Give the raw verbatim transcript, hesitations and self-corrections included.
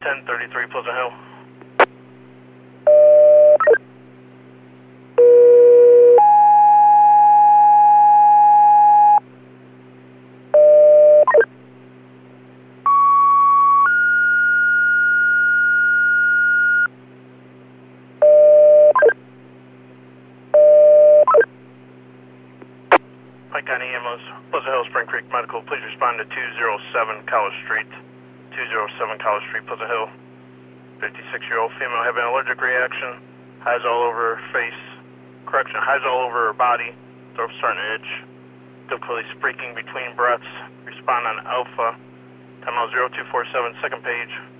ten thirty-three Pleasant Hill. Pike County ambulance, Pleasant Hill, Spring Creek Medical, please respond to two oh seven College Street. two oh seven College Street, Pleasant Hill. fifty-six-year-old female having an allergic reaction, highs all over her face, correction, highs all over her body, throat starting to itch, difficulty speaking between breaths, respond on Alpha, time out zero two four seven, second page.